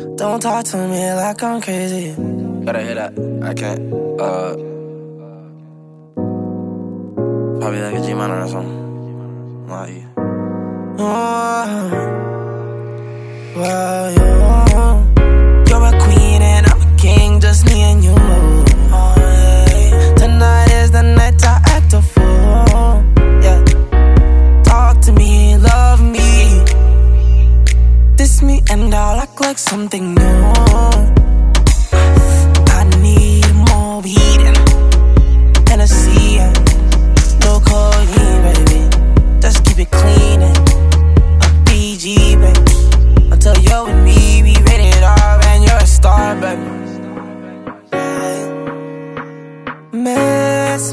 Don't talk to me like I'm crazy. Gotta hear that. I can't. Probably like a G minor or something. Nah, yeah. Well, you're a queen and I'm a king, just me and you. Tonight is the night I act a fool. Yeah. Talk to me, love me. Diss me and I'll act like something new. I need more weed and Hennessy and no codeine, baby. Just keep it clean and a PG, baby. Until you and me, we rated R and you're a star, baby. Miss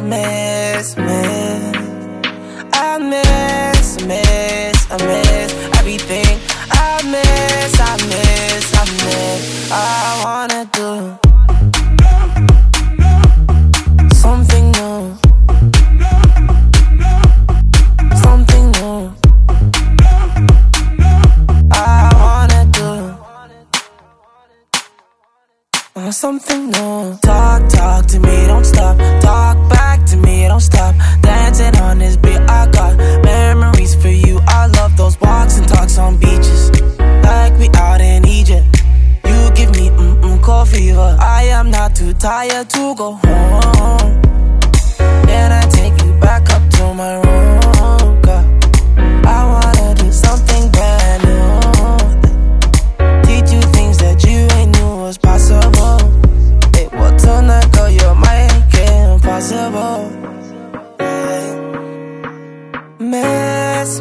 I miss everything. I miss I wanna do something new. Something new. I wanna do something new. Talk to me, don't stop. Talk back to me, don't stop. Dancing on this beat, I got memories for you. I love those walks and talks on beaches, like we out in Egypt. You give me cold fever. I am not too tired to go home. Then I take you back up to my room, girl. I wanna do something brand new. Teach you things that you ain't knew was possible. Hey, well, tonight, girl, you're make it impossible. Miss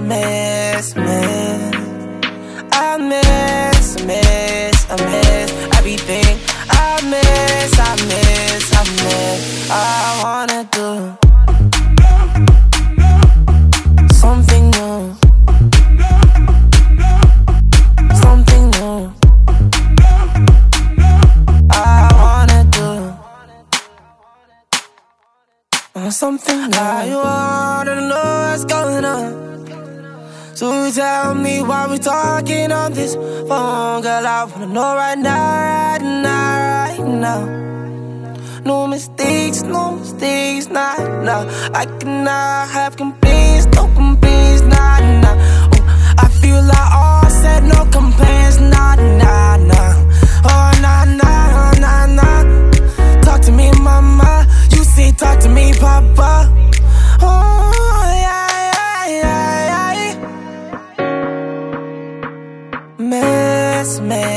I miss everything. I miss I wanna do something new. Something new. I wanna do something new. I wanna know what's going on. So tell me why we talking on this phone, girl. I wanna know right now. No mistakes, nah. I cannot have complaints, no complaints, nah. Oh, I feel like all said, no complaints, nah. Oh, nah. Talk to me, mama. You say talk to me, papa. Oh, yeah. Miss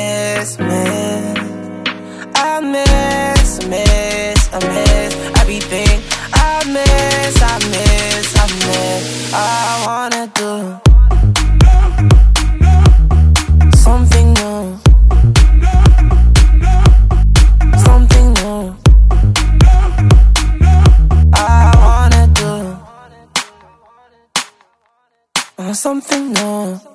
I miss everything. I miss I wanna do something new. Something new. I wanna do something new.